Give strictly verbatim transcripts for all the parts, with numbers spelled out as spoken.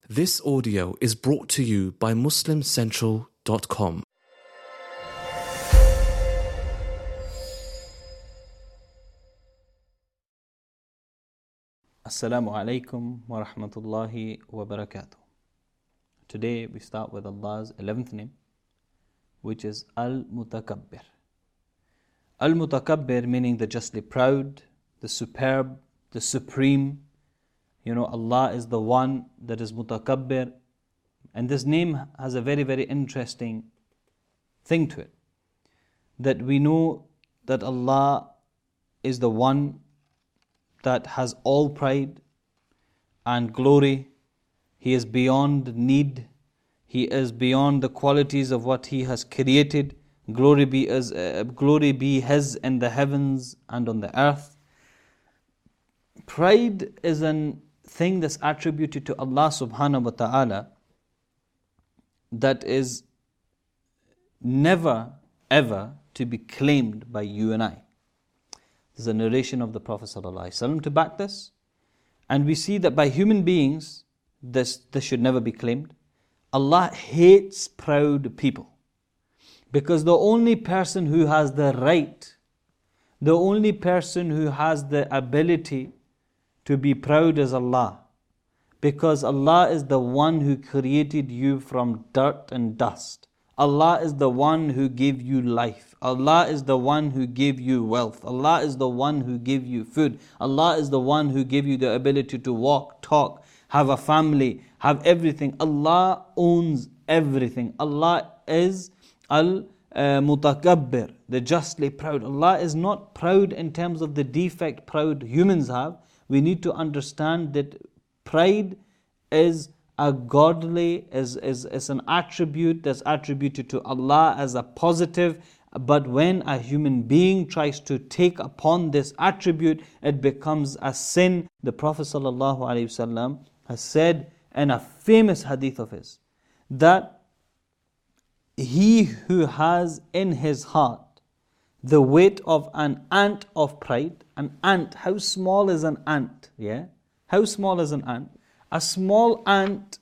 This audio is brought to you by muslim central dot com. Assalamu alaikum wa rahmatullahi wa barakatuh. Today we start with Allah's eleventh name, which is Al-Mutakabbir. Al-Mutakabbir meaning the justly proud, the superb, the supreme. You know, Allah is the one that is Mutakabbir. And this name has a very, very interesting thing to it. That we know that Allah is the one that has all pride and glory. He is beyond need. He is beyond the qualities of what He has created. Glory be as uh, glory be His in the heavens and on the earth. Pride is an thing that's attributed to Allah subhanahu wa ta'ala that is never ever to be claimed by you and I. There's a narration of the Prophet sallallahu alaihi wasallam to back this. And we see that by human beings, this, this should never be claimed. Allah hates proud people. Because the only person who has the right, the only person who has the ability to be proud is Allah. Because Allah is the one who created you from dirt and dust. Allah is the one who gave you life. Allah is the one who gave you wealth. Allah is the one who gave you food. Allah is the one who gave you the ability to walk, talk, have a family, have everything. Allah owns everything. Allah is Al-Mutakabbir, the justly proud. Allah is not proud in terms of the defect proud humans have. We need to understand that pride is a godly, is, is, is an attribute that's attributed to Allah as a positive. But when a human being tries to take upon this attribute, it becomes a sin. The Prophet ﷺ has said in a famous hadith of his, that he who has in his heart the weight of an ant of pride. An ant, how small is an ant? Yeah? How small is an ant? A small ant,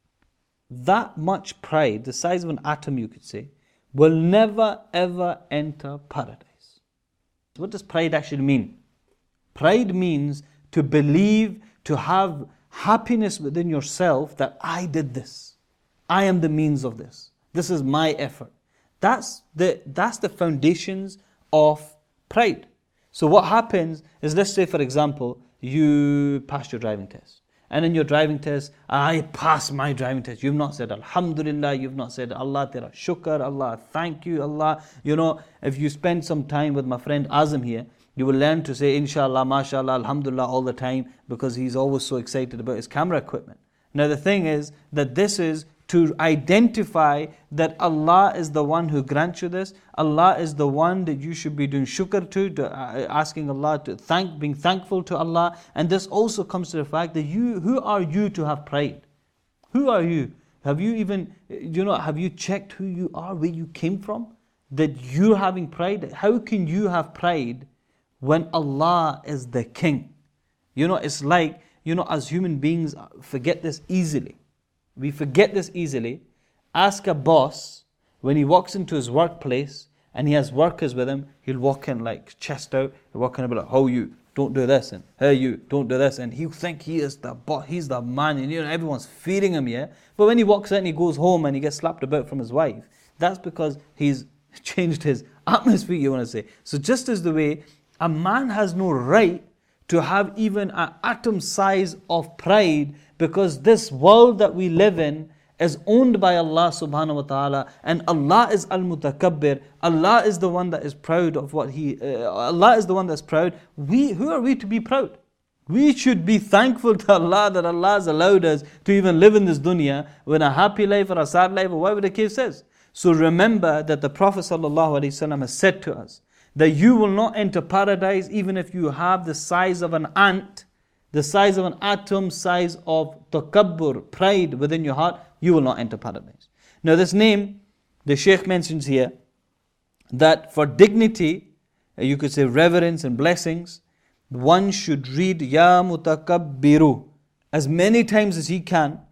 that much pride, the size of an atom you could say, will never ever enter paradise. What does pride actually mean? Pride means to believe, to have happiness within yourself that I did this. I am the means of this. This is my effort. That's the, that's the foundations of pride. So what happens is, let's say for example, you passed your driving test. And in your driving test, I passed my driving test. You've not said Alhamdulillah, you've not said Allah tera shukr, Allah thank you, Allah. You know, if you spend some time with my friend Azam here, you will learn to say Inshallah, MashaAllah, Alhamdulillah all the time, because he's always so excited about his camera equipment. Now the thing is that this is to identify that Allah is the one who grants you this. Allah is the one that you should be doing shukr to, to uh, asking Allah to thank, being thankful to Allah. And this also comes to the fact that you, who are you to have pride? Who are you? Have you even, you know, have you checked who you are, where you came from? That you're having pride? How can you have pride when Allah is the king? You know, it's like, you know, as human beings forget this easily. We forget this easily. Ask a boss, when he walks into his workplace and he has workers with him, he'll walk in like chest out, he'll walk in and be like, how you? Don't do this, and hey you, don't do this, and he'll think he is the boss, he's the man, and you know, everyone's feeding him, yeah? But when he walks out and he goes home and he gets slapped about from his wife, that's because he's changed his atmosphere, you want to say. So just as the way a man has no right to have even an atom size of pride, because this world that we live in is owned by Allah subhanahu wa ta'ala, and Allah is Al-Mutakabbir. Allah is the one that is proud of what He, uh, Allah is the one that's proud. We, who are we to be proud? We should be thankful to Allah that Allah has allowed us to even live in this dunya with a happy life or a sad life or whatever the case is. So remember that the Prophet sallallahu alaihi wasallam has said to us that you will not enter paradise even if you have the size of an ant, the size of an atom, size of takabbur, pride within your heart, you will not enter paradise. Now this name, the Shaykh mentions here, that for dignity, you could say reverence and blessings, one should read Ya Mutakabbiru as many times as he can,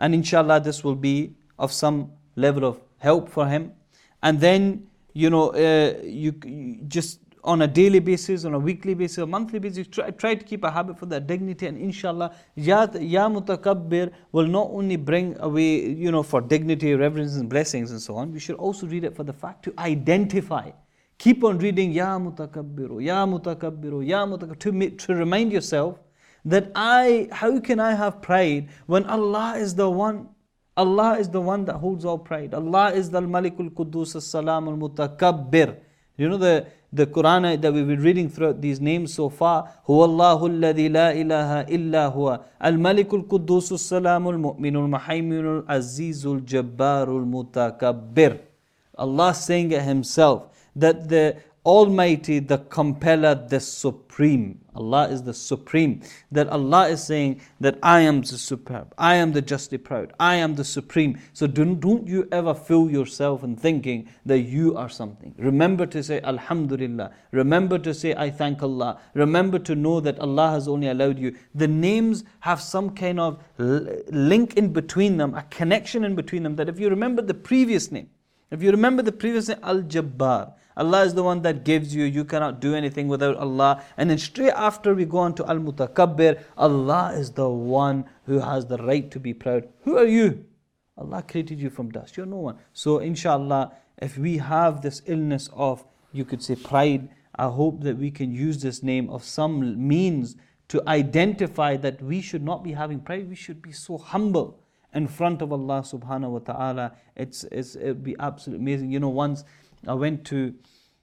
And inshallah, this will be of some level of help for him. And then, you know, uh, you, you just on a daily basis, on a weekly basis, a monthly basis, try, try to keep a habit for that dignity. And inshallah, Ya, ya Mutakabbir will not only bring away, you know, for dignity, reverence and blessings and so on. We should also read it for the fact to identify. Keep on reading Ya Mutakabbiru, Ya Mutakabbiru, Ya Mutakabbiru, to, to remind yourself that I, how can I have pride when Allah is the one, Allah is the one that holds all pride. Allah is the Malikul Quddus As-Salam Al-Mutakabbir. You know the, the Quran that we've been reading throughout these names so far. Huwa Allahu alladhi la ilaha illa huwa al-Malikul Quddus As-Salam Al-Mu'minul Muhayminul Azizul Jabbarul Mutakabbir. Allah saying it Himself that the Almighty, the Compeller, the Supreme. Allah is the Supreme. That Allah is saying that I am the superb, I am the justly proud, I am the Supreme. So don't, don't you ever fool yourself in thinking that you are something. Remember to say Alhamdulillah. Remember to say I thank Allah. Remember to know that Allah has only allowed you. The names have some kind of link in between them, a connection in between them, that if you remember the previous name, if you remember the previous name, Al-Jabbar, Allah is the one that gives you, you cannot do anything without Allah. And then straight after we go on to Al-Mutakabbir, Allah is the one who has the right to be proud. Who are you? Allah created you from dust, you're no one. So inshallah, if we have this illness of, you could say, pride, I hope that we can use this name of some means to identify that we should not be having pride, we should be so humble in front of Allah subhanahu wa ta'ala. It's, it's, it would be absolutely amazing. You know, once I went to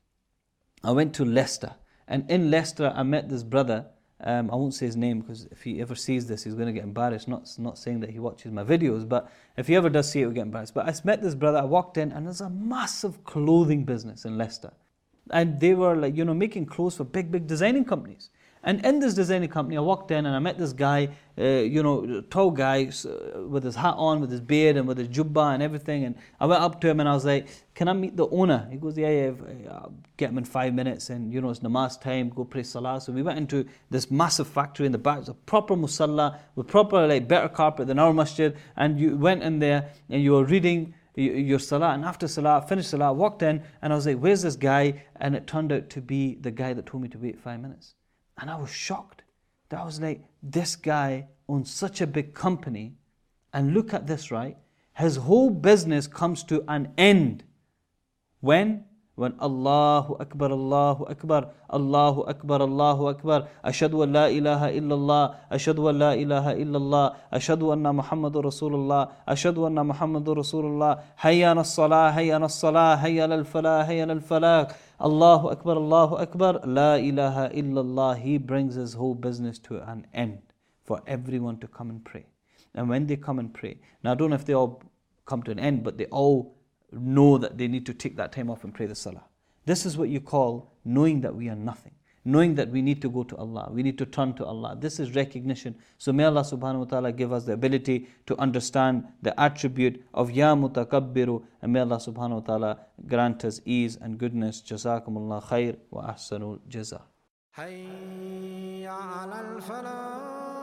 I went to Leicester, and in Leicester I met this brother. Um, I won't say his name because if he ever sees this, he's going to get embarrassed. Not not saying that he watches my videos, but if he ever does see it, he'll get embarrassed. But I met this brother. I walked in, and there's a massive clothing business in Leicester, and they were like, you know, making clothes for big, big designing companies. And in this designing company, I walked in and I met this guy, uh, you know, tall guy uh, with his hat on, with his beard and with his jubba and everything. And I went up to him and I was like, can I meet the owner? He goes, yeah, yeah, I'll get him in five minutes. And, you know, it's namaz time, go pray salah. So we went into this massive factory in the back. It's a proper musalla with proper, like, better carpet than our masjid. And you went in there and you were reading your salah. And after salah, finished salah, I walked in and I was like, where's this guy? And it turned out to be the guy that told me to wait five minutes. And I was shocked. That I was like, this guy owns such a big company, and look at this, right? His whole business comes to an end. When? When Allahu Akbar, Allahu Akbar, Allahu Akbar, Allahu Akbar, Ashhadu an la ilaha illallah, Ashhadu an la ilaha illallah, Ashhadu anna Muhammadur Rasulullah, Ashhadu anna Muhammadur Rasulullah, Hayya ala salah, Hayya ala salah, Hayya ala falah, Hayya ala falah, Allahu Akbar, Allahu Akbar, La ilaha illallah. He brings his whole business to an end for everyone to come and pray. And when they come and pray, now I don't know if they all come to an end, but they all know that they need to take that time off and pray the salah. This is what you call knowing that we are nothing. Knowing that we need to go to Allah, we need to turn to Allah. This is recognition. So may Allah subhanahu wa ta'ala give us the ability to understand the attribute of Ya Mutakabbiru, and may Allah subhanahu wa ta'ala grant us ease and goodness. Jazakumullah khair wa ahsanul jaza. Hayya ala al-falah.